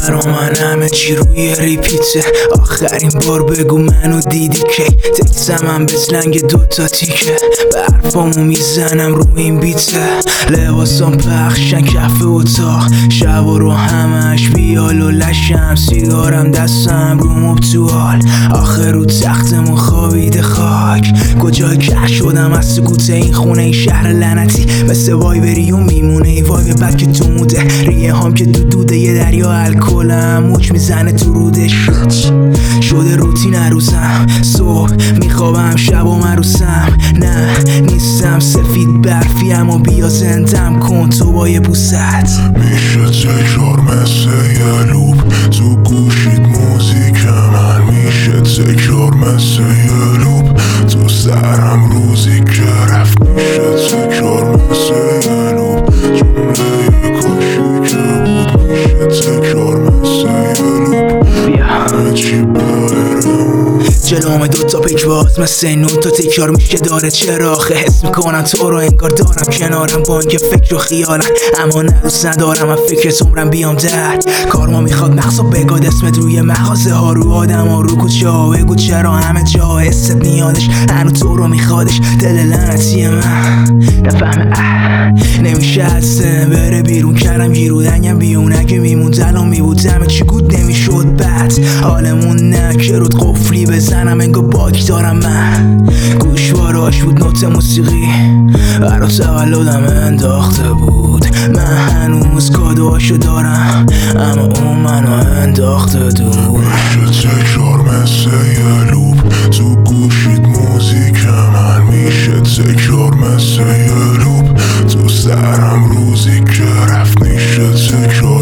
برا من همه چی روی ریپیته. آخرین بار بگو منو دیدی که تکسمم به سلنگ دوتا تیکه. برفامو میزنم رو این بیته. لباسام پخشن کف اتاق شبا رو همش بیال و لشم. سیگارم دستم رو مبتوال. آخر رو تختمون خوابیده خاک. کجای که شدم از سکوت این خونه این شهر لعنتی. مثل وایبری و میمونه ای وایب بد که تو موده. ریه هام که دوده یه دریا الکلم موج میزنه تو رودش. شده روتین روزم. صبح میخوابم شب و مروسم. نه نیستم سفید برفی اما بیا زندم کن تو با یه بوست. میشه تکرار مثل یه لوپ تو گوشید موزیک من. میشه تکرار مثل یه لوپ تو سرم روزی که رفت. میشه تکرار مثل یه لوپ جمله کاشی که بود. میشه تکرار مثل یه لوپ همه چی برم جلوم دوتا پیک باز مثل نون تا تکرار میشه داره چراخه. حس میکنم تو رو انگار دارم کنارم بانک فکر و خیالم. اما نه دوست ندارم من فکر عمرم بیام در کار. ما میخواد مغزا بگاد اسمت روی مغازه ها رو آدم ها رو کوچه ها. بگو چرا همه جا حست نیادش هنو تو رو میخوادش. دل لعنتی من نفهمه نمیشه هسته بره بیرون. کردم گیرو دنگم بیون اگه میموند الان میبودم چی گود نمیشد. بعد حالمون نه که رود قفلی بزنم انگار باک دارم من. گوشواراش بود نوت موسیقی برا تولدم انداخته بود. من هنوز کادوهاشو دارم اما اون منو انداخته دور. میشه تکرار مثل یه لوپ تو گوشید موزیک من. میشه تکرار مثل یه لوپ تو سرم روزی که رفت. میشه تکرار